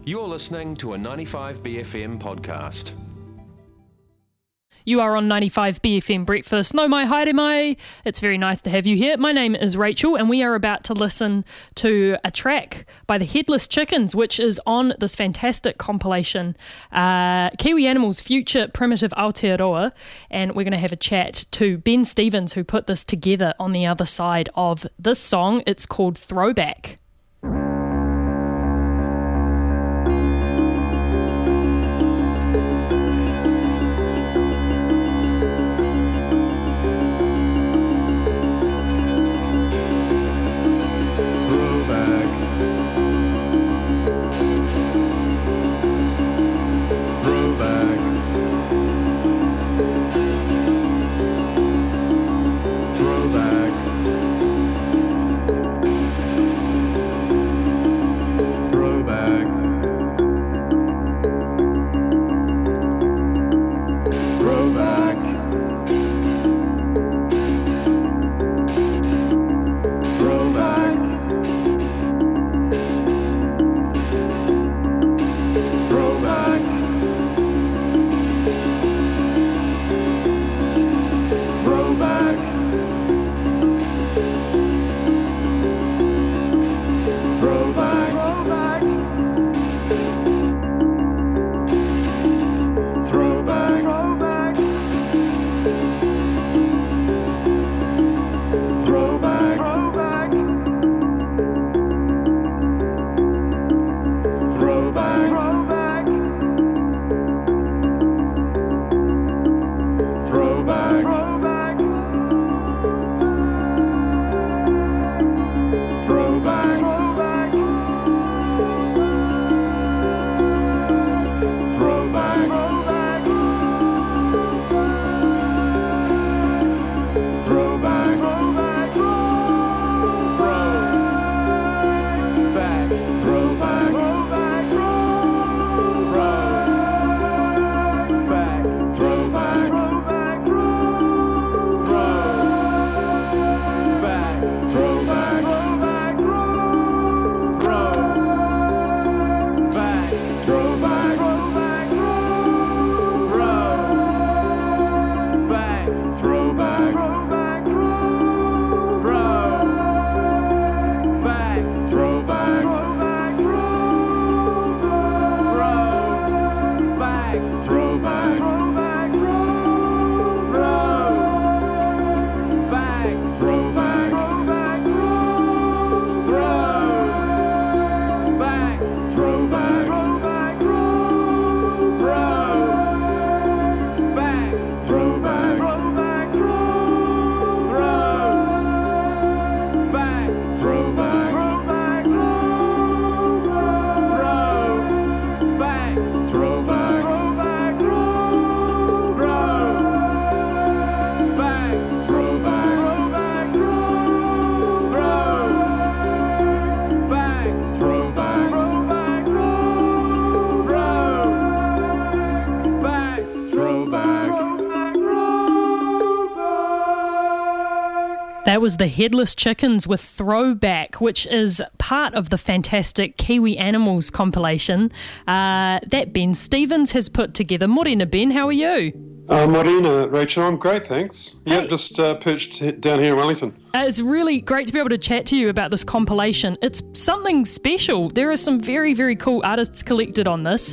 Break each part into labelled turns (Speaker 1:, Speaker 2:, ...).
Speaker 1: You're listening to a 95BFM podcast.
Speaker 2: You are on 95BFM Breakfast. No mai, haere mai. It's very nice to have you here. My name is Rachel and we are about to listen to a track by the Headless Chickens, which is on this fantastic compilation, Kiwi Animals Future Primitive Aotearoa, and we're going to have a chat to Ben Stevens, who put this together on the other side of this song. It's called Throwback. That was the Headless Chickens with Throwback, which is part of the fantastic Kiwi Animals compilation that Ben Stevens has put together. Morena, Ben, how are you?
Speaker 3: Morena, Rachel, I'm great, thanks.
Speaker 2: Hey.
Speaker 3: Yep, just perched down here in Wellington.
Speaker 2: It's really great to be able to chat to you about this compilation. It's something special. There are some very, very cool artists collected on this.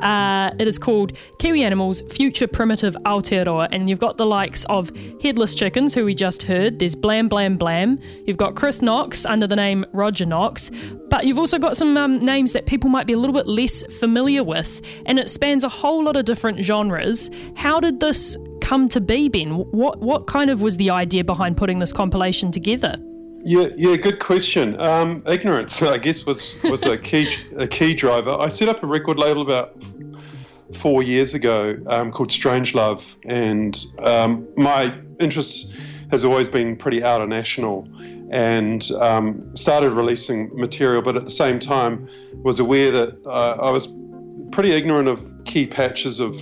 Speaker 2: It is called Kiwi Animals Future Primitive Aotearoa, and you've got the likes of Headless Chickens, who we just heard. There's Blam Blam Blam. You've got Chris Knox under the name Roger Knox, but you've also got some names that people might be a little bit less familiar with, and it spans a whole lot of different genres. How did this come to be, Ben? What kind of was the idea behind putting this compilation together?
Speaker 3: Yeah, good question. Ignorance, I guess, was a key driver. I set up a record label about 4 years ago called Strange Love, and my interest has always been pretty outer national, and started releasing material, but at the same time was aware that I was pretty ignorant of key patches of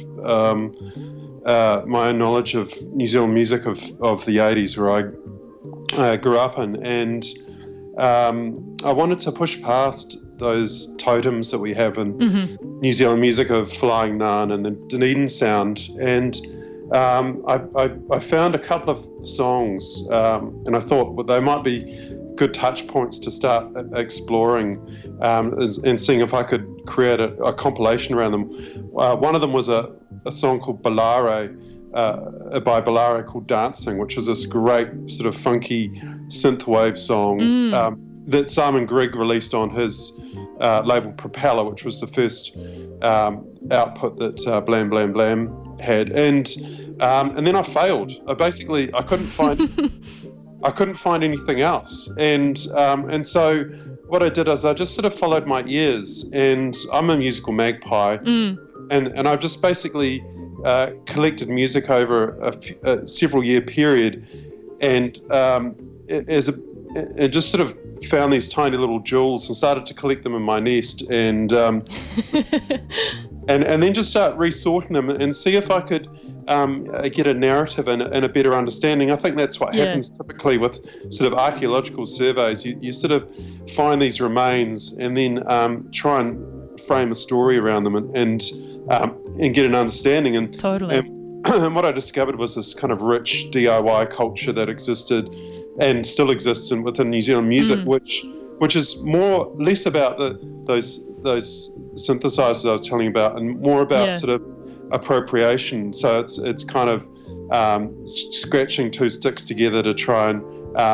Speaker 3: my own knowledge of New Zealand music of the 80s, where I grew up in, and I wanted to push past those totems that we have in New Zealand music of Flying Nun and the Dunedin sound. And I found a couple of songs, and I thought, well, they might be good touch points to start exploring and seeing if I could create a compilation around them. One of them was a song called Balare, by Balare, called Dancing, which is this great sort of funky synthwave song that Simon Grigg released on his label Propeller, which was the first output that Blam Blam Blam had. And then I failed. I couldn't find anything else. And so what I did is I just sort of followed my ears, and I'm a musical magpie, and I've just basically collected music over a several year period, and just sort of found these tiny little jewels and started to collect them in my nest, and then just start resorting them and see if I could get a narrative and a better understanding. I think that's what happens typically with sort of archaeological surveys. You sort of find these remains and then try and frame a story around them and get an understanding. And what I discovered was this kind of rich DIY culture that existed and still exists within New Zealand music, which is less about those synthesizers I was telling you about, and more about sort of appropriation. So it's kind of scratching two sticks together to try and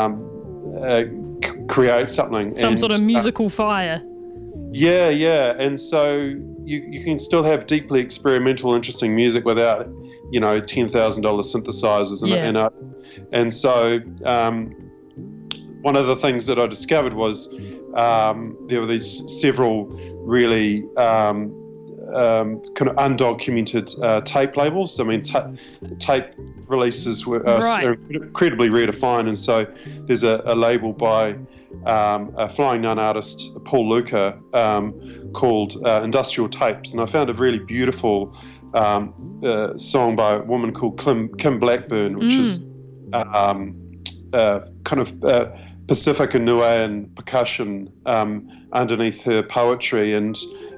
Speaker 3: create something.
Speaker 2: Some sort of musical fire.
Speaker 3: Yeah. And so you can still have deeply experimental, interesting music without, $10,000 synthesizers and so one of the things that I discovered was there were these several really kind of undocumented tape labels. I mean, tape releases are incredibly rare to find, and so there's a label by a Flying Nun artist, Paul Luca, called Industrial Tapes, and I found a really beautiful song by a woman called Kim Blackburn, which is kind of Pacific and Niuean percussion underneath her poetry, and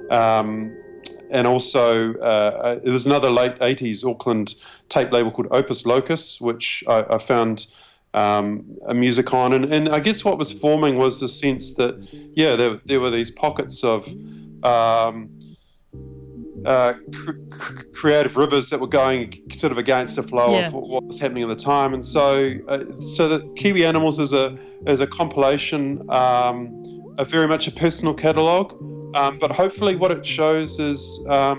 Speaker 3: also there's another late 80s Auckland tape label called Opus Locus, which I found a music on, and I guess what was forming was the sense that there were these pockets of creative rivers that were going sort of against the flow of what was happening at the time, and so the Kiwi Animals is a compilation, very much a personal catalogue, but hopefully what it shows is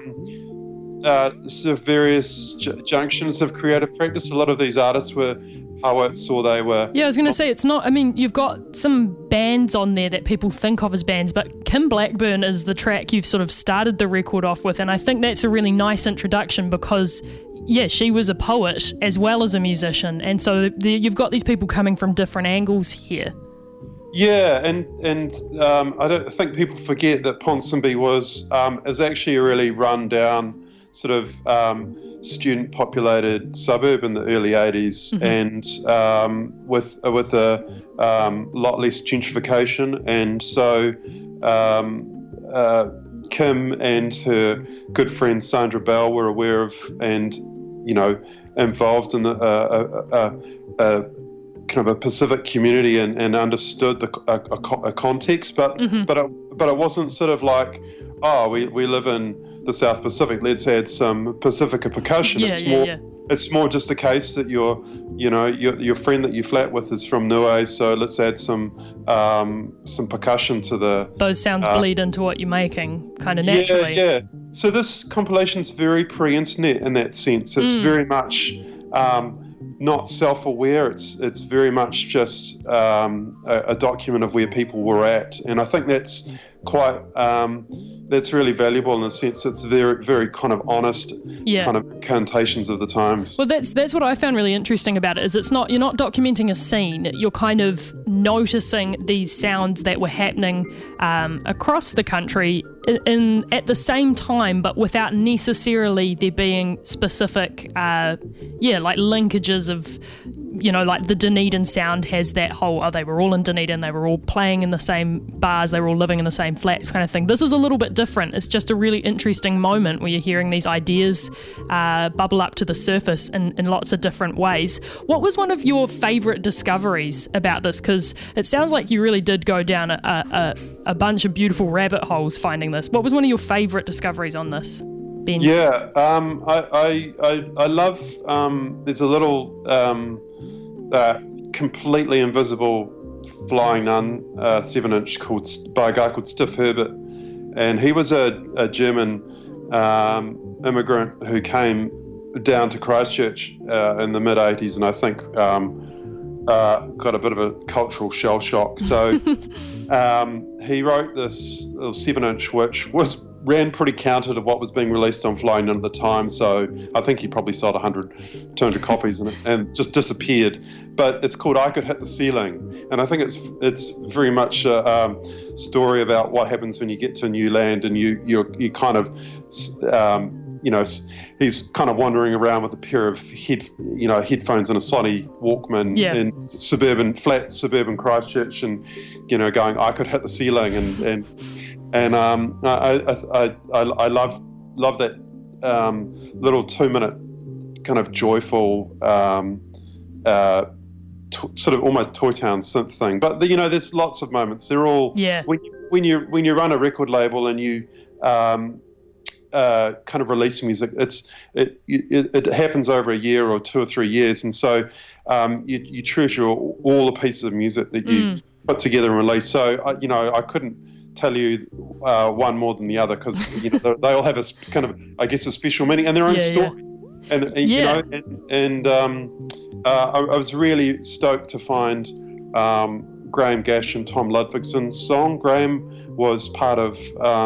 Speaker 3: sort of various junctions of creative practice. A lot of these artists were poets, or they were... Yeah,
Speaker 2: I was going to say, it's not... I mean, you've got some bands on there that people think of as bands, but Kim Blackburn is the track you've sort of started the record off with, and I think that's a really nice introduction because, she was a poet as well as a musician, and so you've got these people coming from different angles here.
Speaker 3: Yeah, and I don't think people forget that Ponsonby is actually a really run-down sort of student-populated suburb in the early 80s, and with a lot less gentrification, and so Kim and her good friend Sandra Bell were aware of and involved in a kind of a Pacific community and understood a context, but it wasn't sort of like, we live in the South Pacific, let's add some Pacifica percussion. It's more just the case that your friend that you flat with is from Niue, so let's add some percussion to those sounds
Speaker 2: bleed into what you're making kind of naturally.
Speaker 3: Yeah. So this compilation's very pre-internet in that sense. It's very much not self-aware. It's very much just a document of where people were at, and I think that's quite that's really valuable in the sense it's very, very kind of honest kind of incantations of the times.
Speaker 2: Well, that's what I found really interesting about it, is you're not documenting a scene, you're kind of noticing these sounds that were happening across the country at the same time, but without necessarily there being specific like linkages of like the Dunedin sound has that whole, they were all in Dunedin, they were all playing in the same bars, they were all living in the same flats kind of thing. This is a little bit different. It's just a really interesting moment where you're hearing these ideas bubble up to the surface in lots of different ways. What was one of your favourite discoveries about this? Because it sounds like you really did go down a bunch of beautiful rabbit holes finding this. What was one of your favourite discoveries on this, Ben?
Speaker 3: Yeah, I love, there's a little completely invisible flying nun 7-inch by a guy called Stiff Herbert, and he was a German immigrant who came down to Christchurch in the mid-'80s, and I think got a bit of a cultural shell shock. So he wrote this little 7-inch, which ran pretty counter to what was being released on Flying Nun at the time. So I think he probably sold 100, 200 copies and just disappeared. But it's called I Could Hit the Ceiling. And I think it's very much a story about what happens when you get to a new land and you kind of, he's kind of wandering around with a pair of headphones and a Sony Walkman in flat suburban Christchurch, and going, I could hit the ceiling, and I love that little 2-minute kind of joyful sort of almost Toy Town synth thing. But there's lots of moments. They're all when you run a record label and you kind of releasing music, it happens over a year or 2 or 3 years, and so you treasure all the pieces of music that you put together and release. So I couldn't tell you one more than the other, because they all have a kind of, I guess, a special meaning and their own story. I was really stoked to find Graham Gash and Tom Ludvigson's song. Graham was part of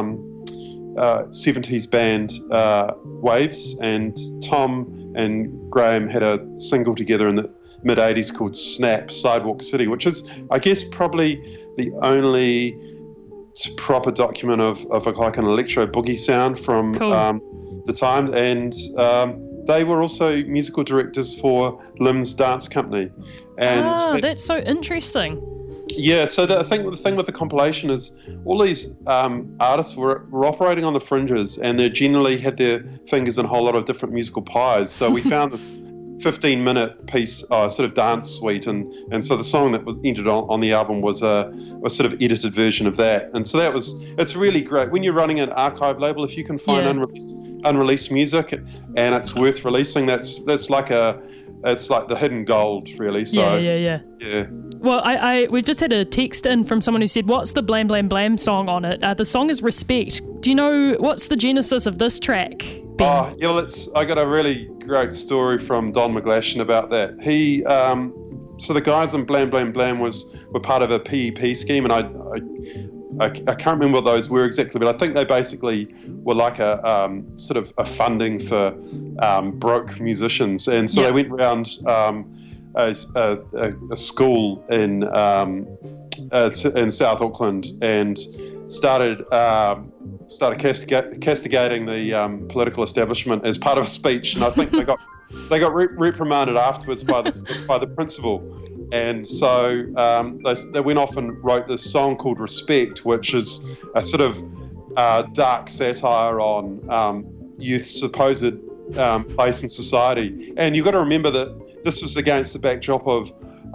Speaker 3: 70s band Waves, and Tom and Graham had a single together in the mid-'80s called Snap, Sidewalk City, which is, I guess, probably the only proper document of like an electro boogie sound from the time. And they were also musical directors for Lim's Dance Company. And
Speaker 2: that's so interesting.
Speaker 3: Yeah, so the thing with the compilation is all these artists were operating on the fringes, and they generally had their fingers in a whole lot of different musical pies. So we found this 15-minute piece, sort of dance suite, and so the song that was entered on the album was a sort of edited version of that. And so it's really great when you're running an archive label, if you can find unreleased music and it's worth releasing. It's like the hidden gold, really. So
Speaker 2: yeah. Well, we've just had a text in from someone who said, "What's the Blam Blam Blam song on it?" The song is Respect. Do you know what's the genesis of this track, Ben?
Speaker 3: I got a really great story from Don McGlashan about that. He, so the guys in Blam Blam Blam were part of a PEP scheme, and I can't remember what those were exactly, but I think they basically were like a sort of a funding for broke musicians, and so they went around a school in South Auckland and started castigating the political establishment as part of a speech, and I think they got reprimanded afterwards by the principal. And so they went off and wrote this song called Respect, which is a sort of dark satire on youth's supposed place in society. And you've got to remember that this was against the backdrop of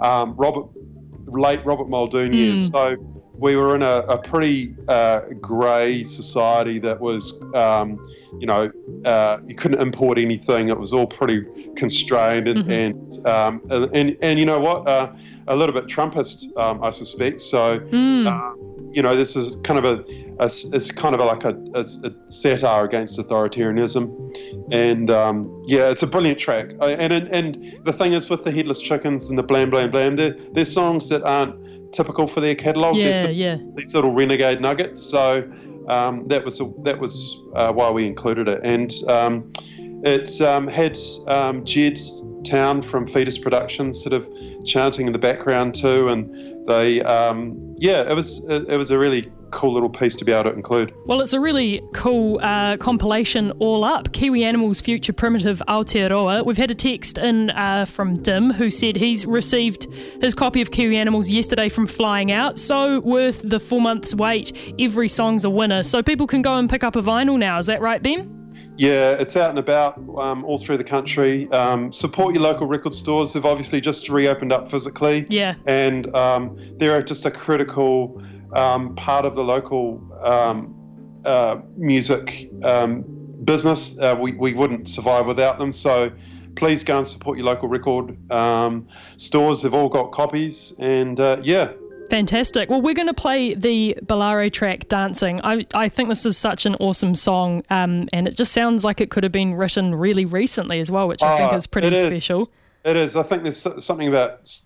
Speaker 3: late Robert Muldoon years. So we were in a pretty grey society that was, you couldn't import anything. It was all pretty constrained, and you know what? A little bit Trumpist, I suspect. So, this is kind of a satire against authoritarianism, and it's a brilliant track. And the thing is, with the Headless Chickens and the Blam Blam Blam, they're songs that aren't typical for their catalogue. These little renegade nuggets. So that was why we included it, and it had Jed Town from Fetus Productions sort of chanting in the background too, and they it was a really cool little piece to be able to include.
Speaker 2: Well, it's a really cool compilation all up. Kiwi Animals Future Primitive Aotearoa. We've had a text in from Dim, who said he's received his copy of Kiwi Animals yesterday from Flying Out. So worth the 4 months wait. Every song's a winner. So people can go and pick up a vinyl now. Is that right, Ben?
Speaker 3: Yeah, it's out and about all through the country. Support your local record stores. They've obviously just reopened up physically.
Speaker 2: Yeah.
Speaker 3: And they're just a critical part of the local music business. We wouldn't survive without them. So please go and support your local record stores. They've all got copies. And
Speaker 2: Fantastic. Well, we're going to play the Balare track, Dancing. I think this is such an awesome song, and it just sounds like it could have been written really recently as well, which I think is pretty special.
Speaker 3: It is. I think there's something about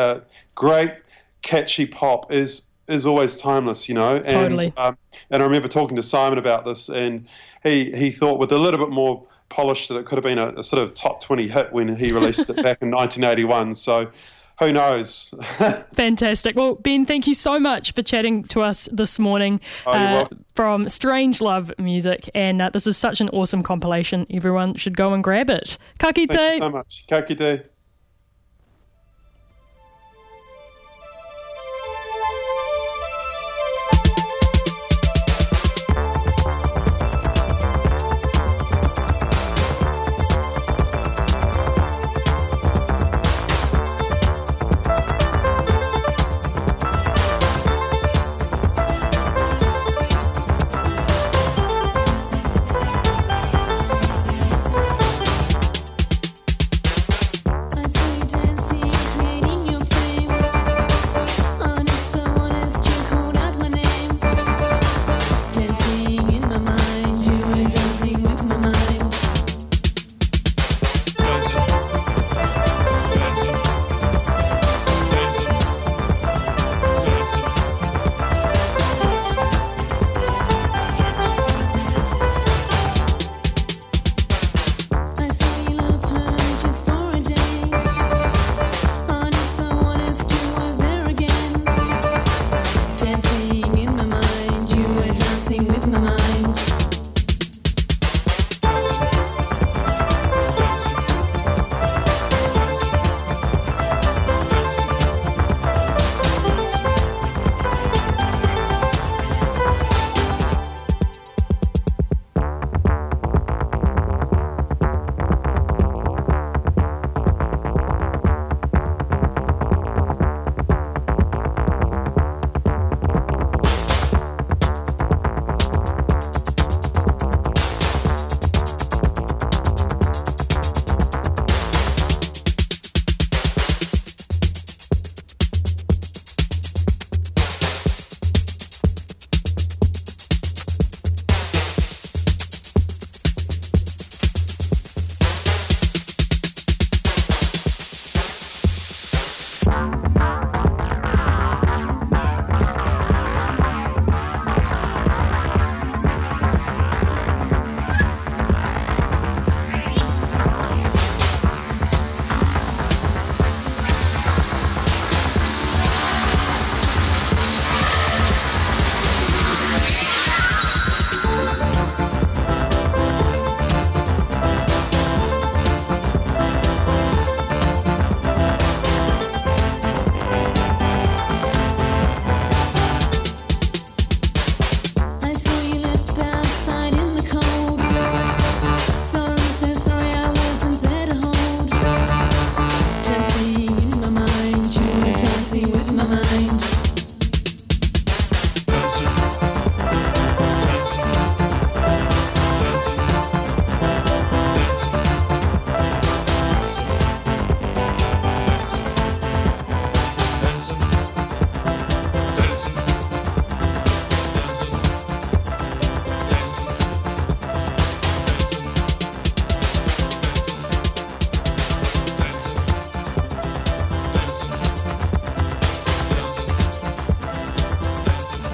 Speaker 3: great, catchy pop is always timeless, And,
Speaker 2: totally.
Speaker 3: And I remember talking to Simon about this, and he thought with a little bit more polish that it could have been a sort of top 20 hit when he released it back in 1981. So who knows?
Speaker 2: Fantastic. Well, Ben, thank you so much for chatting to us this morning
Speaker 3: You're welcome.
Speaker 2: from Strange Love Music. And this is such an awesome compilation. Everyone should go and grab it. Ka kite.
Speaker 3: Thank you so much. Ka kite.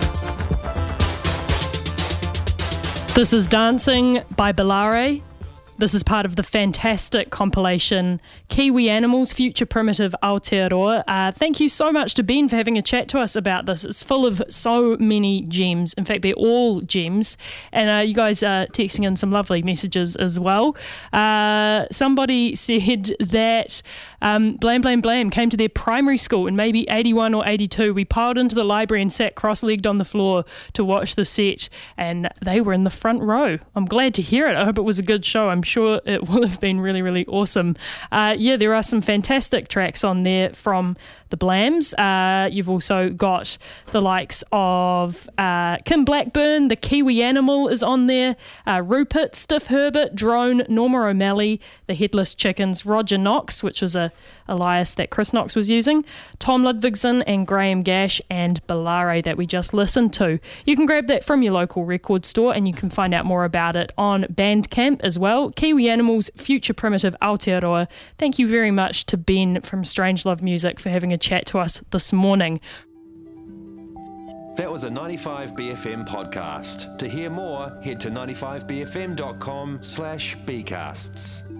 Speaker 2: This is Dancing by Balare. This is part of the fantastic compilation Kiwi Animals, Future Primitive Aotearoa. Thank you so much to Ben for having a chat to us about this. It's full of so many gems. In fact, they're all gems. And you guys are texting in some lovely messages as well. Somebody said that Blam Blam Blam came to their primary school in maybe 81 or 82. We piled into the library and sat cross-legged on the floor to watch the set, and they were in the front row. I'm glad to hear it. I hope it was a good show. I'm sure it will have been really, really awesome. There are some fantastic tracks on there from the Blams. You've also got the likes of Kim Blackburn, the Kiwi Animal is on there, Rupert, Stiff Herbert, Drone, Norma O'Malley, the Headless Chickens, Roger Knox, which was a alias that Chris Knox was using, Tom Ludvigsen and Graham Gash, and Balare that we just listened to. You can grab that from your local record store, and you can find out more about it on Bandcamp as well. Kiwi Animals, Future Primitive Aotearoa. Thank you very much to Ben from Strangelove Music for having a chat to us this morning.
Speaker 1: That was a 95BFM podcast. To hear more, head to 95bfm.com/bcasts.